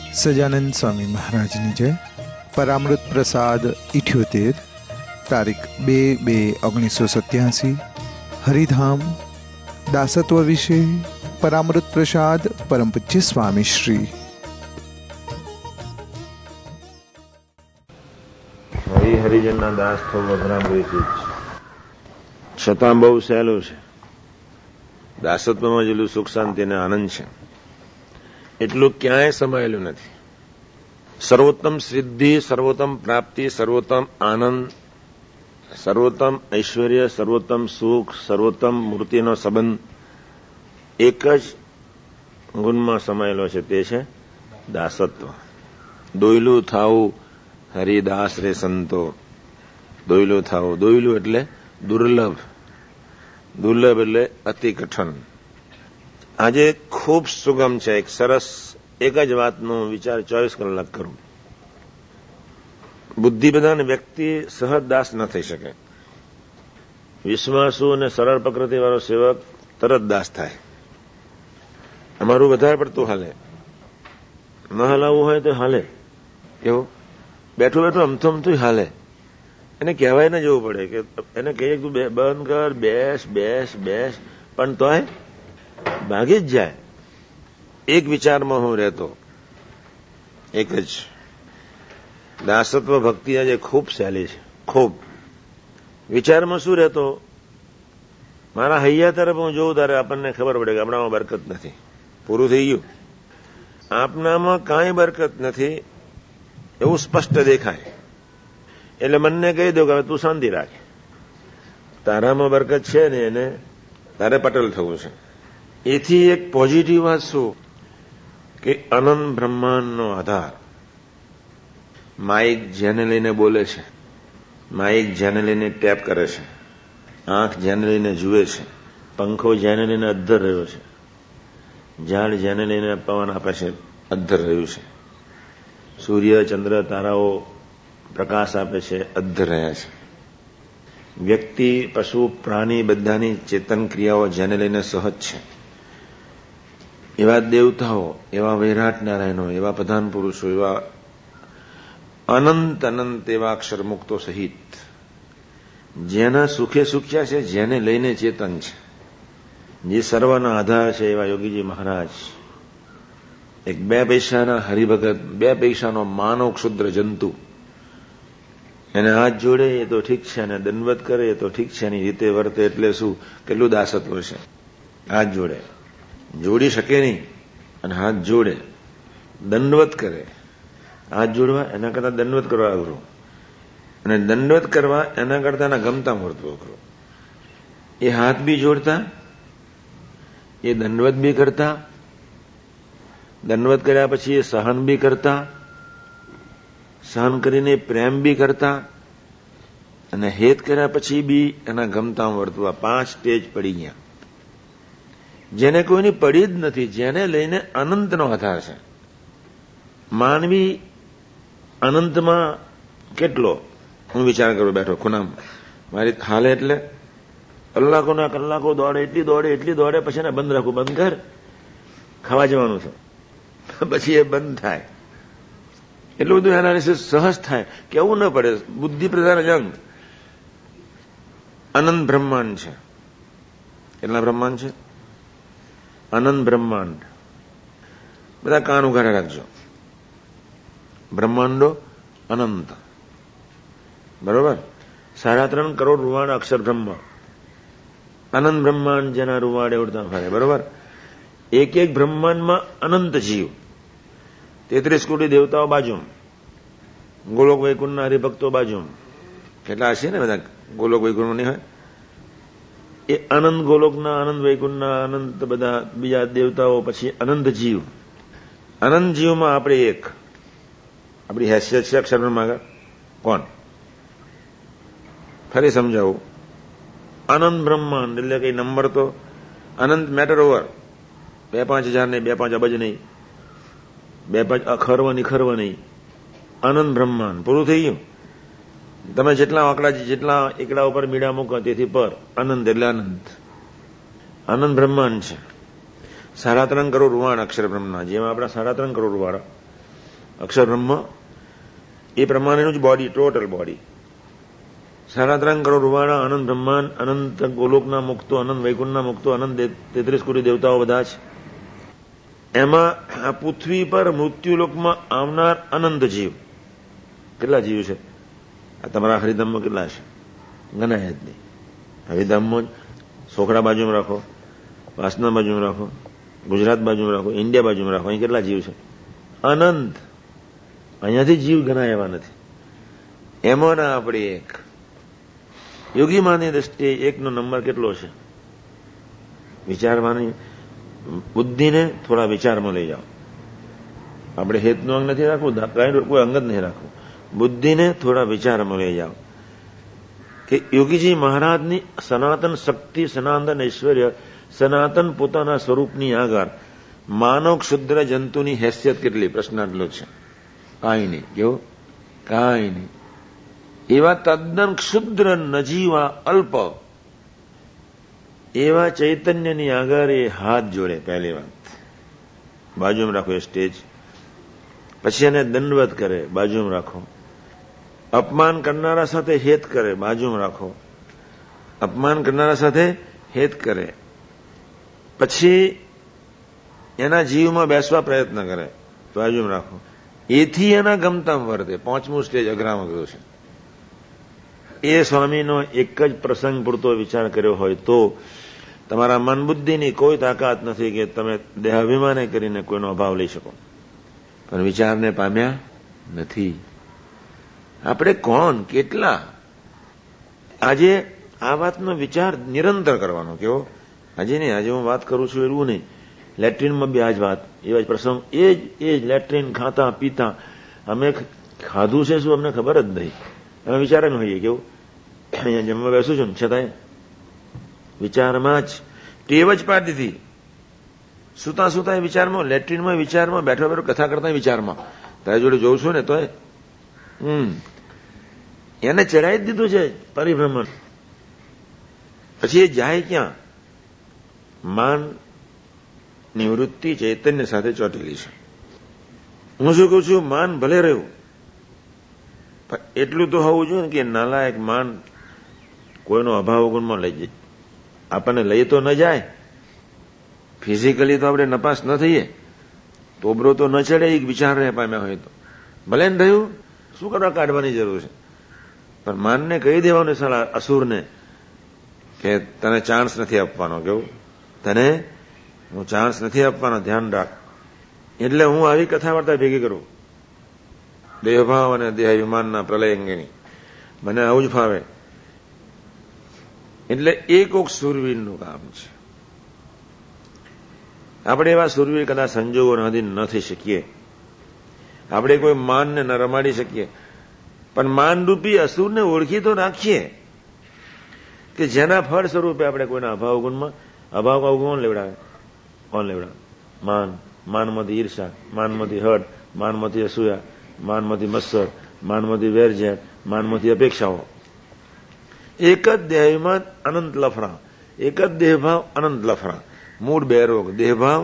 સજાનંદ સ્વામી મહારાજની જય. પરામૃત પ્રસાદ 78, તારીખ 2/2/1987. હરિધામ દાસત્વ વિશે પરામૃત પ્રસાદ પરમ પૂજ્ય સ્વામી શ્રી. હરિજનના દાસ થવું અઘરામૃત છતાં બહુ સહેલું છે. દાસત્વમાં જેટલું સુખ શાંતિ અને આનંદ છે એટલું ક્યાંય સમાયેલું નથી. સર્વોત્તમ સિદ્ધિ, સર્વોત્તમ પ્રાપ્તિ, સર્વોત્તમ આનંદ, સર્વોત્તમ ઐશ્વર્ય, સર્વોત્તમ સુખ, સર્વોત્તમ મૂર્તિનો સંબંધ એક જ ગુણમાં સમાયેલો છે, તે છે દાસત્વ. દોયલું થાવું હરિદાસ રે સંતો. દોયલું થાવું, દોયલું એટલે દુર્લભ, દુર્લભ એટલે અતિ કઠણ. આજે ખૂબ સુગમ છે. એક સરસ એક જ વાતનો વિચાર 24 કલાક કરું. બુદ્ધિ બધાને વ્યક્તિ સહજ દાસ ન થઈ શકે. વિશ્વાસુ અને સરળ પ્રકૃતિવાળો સેવક તરત દાસ થાય. અમારું વધારે પડતું હાલે. ન હલાવવું હોય તો હાલે. કેવું બેઠું બેઠું અમથું હાલે. એને કહેવાય ન જવું પડે કે એને કહીએ તું બંધ કર, બેસ બેસ બેસ, પણ તોય ભાગી જ જાય. એક વિચારમાં હું રહેતો, એક જ. દાસત્વ ભક્તિ આજે ખૂબ સહેલી છે, ખૂબ. વિચારમાં શું રહેતો? મારા હૈયા તરફ હું જોઉં ત્યારે આપણને ખબર પડે કે આપણામાં બરકત નથી. પૂરું થઈ ગયું. આપનામાં કાંઈ બરકત નથી એવું સ્પષ્ટ દેખાય. એટલે મનને કહી દો કે હવે તું શાંતિ રાખ. તારામાં બરકત છે ને એને તારે પટેલ થવું છે. એથી એક પોઝિટિવ વાત શું કે અનંત બ્રહ્માંડનો આધાર. માઇક જેને લઈને બોલે છે, માઇક જેને લઈને ટેપ કરે છે, આંખ જેને લઈને જુએ છે, પંખો જેને લઈને અદ્ધર રહ્યો છે, ઝાડ જેને લઈને પવન આપે છે, અદ્ધર રહ્યું છે, સૂર્ય ચંદ્ર તારાઓ પ્રકાશ આપે છે, અદ્ધર રહ્યા છે. વ્યક્તિ પશુ પ્રાણી બધાની ચેતન ક્રિયાઓ જેને લઈને સહજ છે. એવા દેવતાઓ, એવા વૈરાટ નારાયણો, એવા પ્રધાન પુરુષો, એવા અનંત અનંત એવા અક્ષર મુક્તો સહિત જેના સુખે સુખ્યા છે, જેને લઈને ચેતન છે, જે સર્વના આધાર છે, એવા યોગીજી મહારાજ એક 2 પૈસાના હરિભગત, 2 પૈસાનો માનવ ક્ષુદ્ર જંતુ એને હાથ જોડે એ તો ઠીક છે, અને દંડવત કરે એ તો ઠીક છે, એની રીતે વર્તે એટલે શું? કેટલું દાસત્વ છે. હાથ જોડે, જોડી શકે નહીં અને હાથ જોડે, દંડવત કરે. હાથ જોડવા એના કરતા દંડવત કરવા અઘરું, અને દંડવત કરવા એના કરતા એના ગમતા મૂર્તવું અઘરું. એ હાથ બી જોડતા, એ દંડવત બી કરતા, દંડવત કર્યા પછી એ સહન બી કરતા, સહન કરીને પ્રેમ બી કરતા, અને હેત કર્યા પછી બી એના ગમતા વર્તવા. 5 સ્ટેજ પડી ગયા. જેને કોઈની પડી જ નથી, જેને લઈને અનંતનો આધાર છે. માનવી અનંતમાં કેટલો, હું વિચાર કરું બેઠો ખૂણામાં, મારી હાલે એટલે કલાકોના કલાકો દોડે, એટલી દોડે, પછી એને બંધ રાખું. બંધ કર, ખાવા જવાનું છે. પછી એ બંધ થાય. એટલું બધું એનાલિસિસ સહજ થાય, કેવું ન પડે. બુદ્ધિ પ્રધાન જંગ. અનંત બ્રહ્માંડ છે. કેટલા બ્રહ્માંડ છે? અનંત બ્રહ્માંડ. બધા કાન ઉઘાડા રાખજો. બ્રહ્માંડો અનંત. બરોબર? 3.5 કરોડ રૂવાડા અક્ષર બ્રહ્મ. અનંત બ્રહ્માંડ જેના રૂવાડે ઉડતા ફરે. બરોબર? એક એક બ્રહ્માંડમાં અનંત જીવ. 33 કોટી દેવતાઓ બાજુ, ગોલોક વૈકુંઠના હરિભક્તો બાજુ. કેટલા હશે ને બધા ગોલોક વૈકુંઠ નહીં હોય? એ અનંત ગોલોકના, અનંત વૈકુંઠના, અનંત બધા બીજા દેવતાઓ, પછી અનંત જીવ. અનંત જીવમાં આપણે એક. આપણી હેસિયત છે અક્ષર બ્રહ્મ. કોણ? ફરી સમજાવું. અનંત બ્રહ્માંડ એટલે કઈ નંબર તો અનંત મેટર ઓવર. 2-5 હજાર નહીં, 2-5 અબજ નહીં, 2-5 અખર્વ નિખર્વ નહીં. અનંત બ્રહ્માંડ પૂરું થઈ ગયું. તમે જેટલા આંકડા, જેટલા એકડા ઉપર મીડા મૂકો તેથી પર અનંત એટલે અનંત. અનંત બ્રહ્માંડ છે. 3.5 કરોડ રૂવાણ અક્ષર બ્રહ્મના, જેમાં આપણા 3.5 કરોડ રૂવાડા અક્ષર બ્રહ્મ એ પ્રમાણેનું જ બોડી, ટોટલ બોડી. 3.5 કરોડ રૂવાડા અનંત બ્રહ્માંડ, અનંત ગોલોકના મુક્તો, અનંત વૈકુંઠના મુક્તો, અનંત 33 કોટી દેવતાઓ બધા છે. એમાં આ પૃથ્વી પર મૃત્યુલોકમાં આવનાર અનંત જીવ, કેટલા જીવ છે? આ તમારા હરિધામમાં કેટલા છે? ગણાય જ નહીં. હરિધામમાં સોખડા બાજુમાં રાખો, વાસના બાજુમાં રાખો, ગુજરાત બાજુમાં રાખો, ઇન્ડિયા બાજુમાં રાખો, અહીં કેટલા જીવ છે? અનંત. અહીંયાથી જીવ ગણાય એવા નથી. એમાંના આપણે એક યોગીમાની દ્રષ્ટિએ એકનો નંબર કેટલો છે? વિચારવાની બુદ્ધિને થોડા વિચારમાં લઈ જાઓ. આપણે હેતનું અંગ નથી રાખવું, કોઈ અંગ જ નહીં રાખવું. બુદ્ધિને થોડા વિચારમાં લઈ જાઓ કે યોગીજી મહારાજની સનાતન શક્તિ, સનાતન ઐશ્વર્ય, સનાતન પોતાના સ્વરૂપની આગળ માનવ ક્ષુદ્ર જંતુની હેસિયત કેટલી? પ્રશ્ન આટલો છે. કાંઈ નહીં. કેવું? કાંઈ નહીં. એવા તદ્દન ક્ષુદ્ર, નજીવા, અલ્પ એવા ચૈતન્યની આગળ એ હાથ જોડે. પહેલી વાત બાજુમાં રાખો એ સ્ટેજ. પછી એને દંડવત કરે, બાજુમાં રાખો. અપમાન કરનારા સાથે હેત કરે, બાજુમાં રાખો. અપમાન કરનારા સાથે હેત કરે. પછી એના જીવમાં બેસવા પ્રયત્ન કરે, બાજુમાં રાખો. એથી એના ગમતામાં વર્તે. 5મું સ્ટેજ અઘરામાં ગયું છે. એ સ્વામીનો એક જ પ્રસંગ પૂરતો વિચાર કર્યો હોય તો તમારા મન બુદ્ધિની કોઈ તાકાત નથી કે તમે દેહાભિમાને કરીને કોઈનો અભાવ લઈ શકો. પણ વિચારને પામ્યા નથી. આપણે કોણ, કેટલા? આજે આ વાતનો વિચાર નિરંતર કરવાનો. કેવો? આજે નહીં, આજે હું વાત કરું છું એવું નહીં. લેટ્રિનમાં બી આ જ વાત, એવા જ પ્રસંગ, એ જ લેટ્રિન, ખાતા પીતા. અમે ખાધું છે શું અમને ખબર જ નહીં. અમે વિચારમાં હોઈએ. કેવું? અહીંયા જમવા બેસું છું ને છતાંય વિચારમાં જ ટેવ જ પાડી દીધી. સુતા સુતા વિચારમાં, લેટ્રિનમાં વિચારમાં, બેઠો બેઠો કથા કરતા વિચારમાં. તારી જોડે જોઉં છું ને તોય એને ચડાવી જ દીધું છે પરિભ્રમણ. પછી એ જાય ક્યાં? માન નિવૃત્તિ ચૈતન્ય સાથે ચોટેલી છે. હું શું કહું છું? માન ભલે રહ્યું, એટલું તો હોવું જોઈએ ને કે નાલાયક માન કોઈનો અભાવ ગુણમાં લઈ જાય. આપણને લઈ તો ન જાય, ફિઝિકલી તો આપણે નપાસ ન થઈએ, તોબરો તો ન ચડે એક વિચારને પામ્યા હોય તો. ભલે ને રહ્યું, શું કરવા કાઢવાની જરૂર છે? પણ માનને કહી દેવાનું સાલા અસુરને કે તને ચાન્સ નથી આપવાનો. કેવું? તને હું ચાન્સ નથી આપવાનો, ધ્યાન રાખ. એટલે હું આવી કથા વાર્તા ભેગી કરું, દેહભાવ અને દેહાભિમાનના પ્રલય અંગેની. મને આવું જ ફાવે. એટલે એ કોક સુરવીરનું કામ છે. આપણે એવા સુરવીર કદાચ સંજોગોના અધીન ન થઈ શકીએ. આપણે કોઈ માનને ન રમાડી શકીએ, પણ માનરૂપી અસુરને ઓળખી તો રાખીએ કે જેના ફળ સ્વરૂપે આપણે કોઈના અભાવ ગુણમાં, અભાવ અવગુણ લેવડાવે. કોણ લેવડાવે? માન. માનમાંથી ઈર્ષા, માનમાંથી હઠ, માનમાંથી અસૂયા, માનમાંથી મત્સર, માનમાંથી વેરઝેર, માનમાંથી અપેક્ષાઓ. એક જ દેહમાં અનંત લફરા, એક જ દેહભાવ અનંત લફરા. મૂળ બે રોગ, દેહભાવ.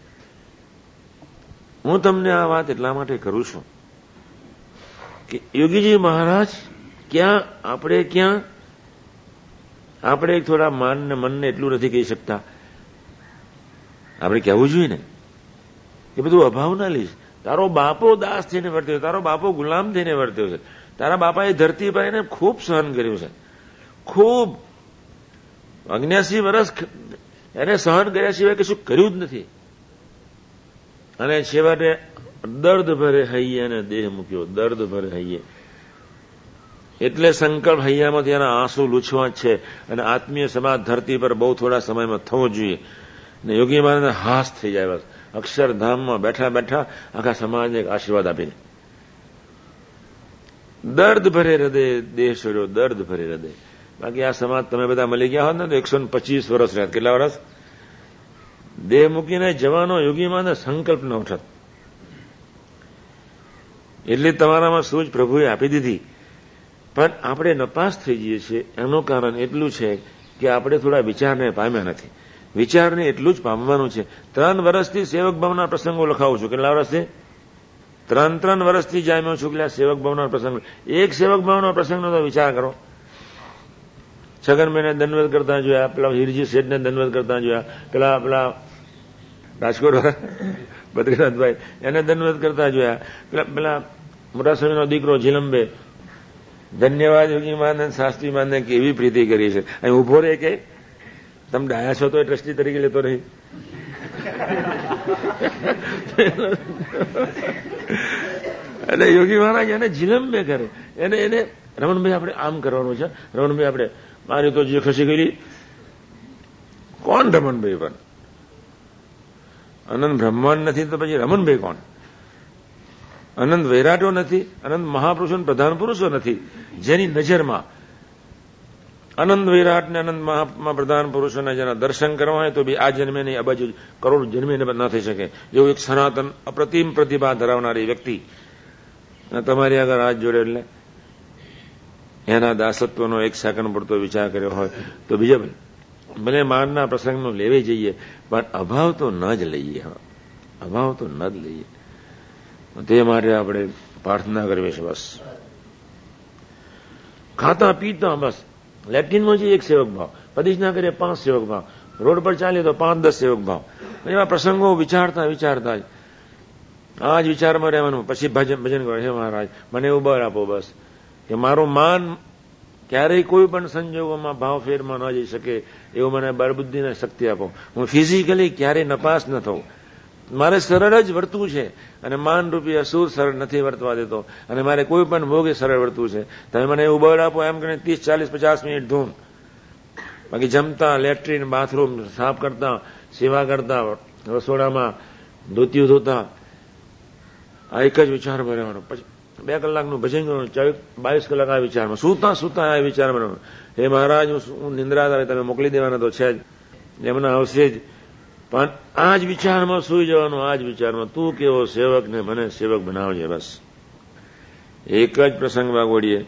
હું તમને આ વાત એટલા માટે કરું છું કે યોગીજી મહારાજ ક્યાં, આપણે ક્યાં? આપણે થોડા માનને મનને એટલું નથી કહી શકતા. આપણે કહેવું જોઈએ ને એ બધું અભાવ ના લઈશ. તારો બાપો દાસ થઈને વર્ત્યો, તારો બાપો ગુલામ થઈને વર્ત્યો છે. તારા બાપાએ ધરતી પર એને ખૂબ સહન કર્યું છે, ખૂબ. 79 વર્ષ એને સહન કર્યા સિવાય કશું કર્યું જ નથી. અને છેવટે દર્દ ભરે હૈયે અને દેહ મૂક્યો, દર્દ ભરે હૈયે. એટલે સંકલ્પ હૈયામાંથી એના આંસુ લૂછવા છે. અને આત્મીય સમાજ ધરતી પર બહુ થોડા સમયમાં થવો જોઈએ. ને યોગી મહારાજને હાસ થઈ જાય. બસ અક્ષરધામમાં બેઠા બેઠા આખા સમાજને એક આશીર્વાદ આપીને દર્દ ભરે હૃદય દેહ છોડ્યો, દર્દ ભરે હૃદય. બાકી આ સમાજ તમે બધા મળી ગયા હોત ને તો 125 વર્ષ રહ્યા. કેટલા વર્ષ? દેહ મૂકીને જવાનો યોગી મહારાજને સંકલ્પ ન ઉઠત. એટલે તમારામાં સૂઝ પ્રભુએ આપી દીધી. પણ આપણે નપાસ થઈ જઈએ છીએ. એનું કારણ એટલું છે કે આપણે થોડા વિચારને પામ્યા નથી. વિચારને એટલું જ પામવાનું છે. 3 વર્ષથી સેવક ભાવના પ્રસંગો લખાવું છું. કેટલા વર્ષથી? 3 વર્ષથી જામ્યો છું કે સેવક ભાવનો પ્રસંગ. એક સેવક ભાવનો પ્રસંગનો તો વિચાર કરો. છગનભાઈને દંડવત કરતા જોયા, પેલા હિરજી શેઠને દંડવત કરતા જોયા, પેલા રાજકોટ બદ્રીનાથભાઈ એને દંડવત કરતા જોયા, પેલા મોટા સ્વામીનો દીકરો જીલંબે, ધન્યવાદ યોગી મહારાજ શાસ્ત્રી મહારાજને કેવી પ્રીતિ કરી છે. અહીં ઉભો રહે કે તમે ડાયા છો તો એ ટ્રસ્ટી તરીકે લેતો રહી. એટલે યોગી મહારાજ એને જીલંબે કરે, એને રમણભાઈ આપણે આમ કરવાનું છે, રમણભાઈ આપણે મારી તો જે ખસી ગયેલી. કોણ રમણભાઈ? પણ અનંત બ્રહ્માંડ નથી તો પછી રમણભાઈ કોણ? અનંત વૈરાટો નથી, અનંત મહાપુરુષો પ્રધાન પુરુષો નથી, જેની નજરમાં અનંત વિરાટ ને અનંત મહાત્મા પ્રધાન પુરુષોના જેના દર્શન કરવા હોય તો બી આ જન્મે નહીં, અબજ કરોડ જન્મે ન થઈ શકે. જેવું એક સનાતન અપ્રતિમ પ્રતિભા ધરાવનારી વ્યક્તિ તમારી આગળ હાથ જોડે એટલે એના દાસત્વનો એક સેકન્ડ પૂરતો વિચાર કર્યો હોય તો બીજા ભલે માનના પ્રસંગનો લેવે જઈએ, પણ અભાવ તો ન જ લઈએ, અભાવ તો ન જ લઈએ. તે માટે આપણે પ્રાર્થના કરવી છે. બસ ખાતા પીતા બસ લેટ્રિનમાં જઈએ એક સેવક ભાવ, પ્રદિક્ષના કરીએ 5 સેવક ભાવ, રોડ પર ચાલીએ તો 5-10 સેવક ભાવ. એવા પ્રસંગો વિચારતા વિચારતા જ આ જ વિચારમાં રહેવાનું. પછી ભજન કરો, હે મહારાજ મને એવું બળ આપો બસ કે મારું માન ક્યારેય કોઈ પણ સંજોગોમાં ભાવ ફેરમાં ન જઈ શકે એવું મને બળબુદ્ધિને શક્તિ આપો. હું ફિઝિકલી ક્યારેય નપાસ ન થઉં. મારે સરળ જ વર્તવું છે અને માન રૂપી અસુર સરળ નથી વર્તવા દેતો, અને મારે કોઈ પણ ભોગે સરળ વર્તવું છે. તમે મને એવું બળ આપો એમ કરીને 30-40-50 મિનિટ ધૂમ. બાકી જમતા, લેટ્રિન, બાથરૂમ સાફ કરતા, સેવા કરતા, રસોડામાં ધોતિયું ધોતા, આ એક જ વિચાર રહેવાનો. પછી 2 કલાકનું ભજન કરવાનું, 22 કલાક આ વિચારમાં, સુતા આ વિચાર બનાવવાનો. હે મહારાજ હું નિંદ્રા આવે તમે મોકલી દેવાના તો છે જ, એમના આવશે જ, પણ આ જ વિચારમાં સુઈ જવાનું. આ જ વિચારમાં તું કેવો સેવક ને મને સેવક બનાવજે. બસ એક જ પ્રસંગ વાગોડીએ.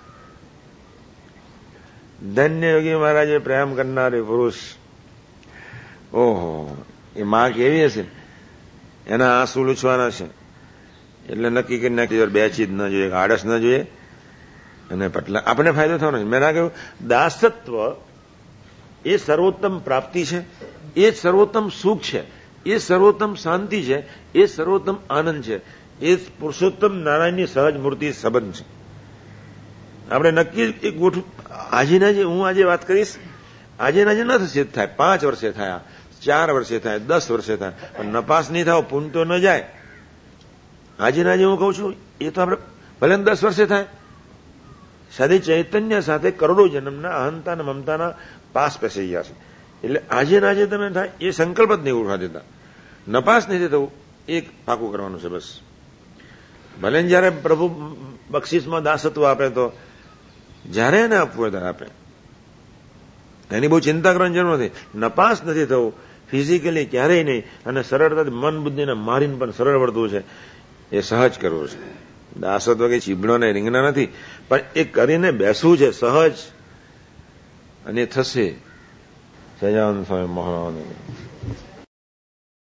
ધન્ય યોગી મહારાજે પ્રેમ કરનારી પુરુષ, ઓહો એ માં કેવી હશે, એના આંસુ લૂછવાના છે. એટલે નક્કી કરી નાખી 2 ચીજ ન જોઈએ, આળસ ન જોઈએ અને પટલા. આપણે ફાયદો થવાનો છે. મેં ના કહ્યું દાસત્વ એ સર્વોત્તમ પ્રાપ્તિ છે, એ સર્વોત્તમ સુખ છે, એ સર્વોત્તમ શાંતિ છે, એ સર્વોત્તમ આનંદ છે, એ પુરુષોત્તમ નારાયણની સહજ મૂર્તિ સંબંધ છે. આપણે નક્કી એક ગોઠવું. આજે હું આજે વાત કરીશ, આજે ન થશે થાય, 5 વર્ષે થાય, 4 વર્ષે થાય, 10 વર્ષે થાય, પણ નપાસ નહીં થાવ, પૂન તો ન જાય. આજે હું કહું છું એ તો આપણે ભલે 10 વર્ષે થાય, સાથે ચૈતન્ય સાથે કરોડો જન્મના અહંતા અને મમતાના પાસ પેસી ગયા છે. એટલે આજે તમે થાય એ સંકલ્પ જ નહીં ઉઠવા દેતા, નપાસ નહીં થવું, એક પાકું કરવાનું છે. બસ ભલે જયારે પ્રભુ બક્ષિસમાં દાસત્વ આપે તો જયારે એને આપવું હોય ત્યારે આપે, એની બહુ ચિંતા કરવાની જરૂર નથી. નપાસ નથી થવું ફિઝિકલી ક્યારેય નહીં, અને સરળતાથી મન બુદ્ધિને મારીને પણ સરળ વર્તવું છે, એ સહજ કરવું છે. દાસત્વ કે ચીબડો ને રીંગણા નથી, પણ એ કરીને બેસવું છે સહજ, અને થશે. સજાનંદ સ્વામી મહારાજ.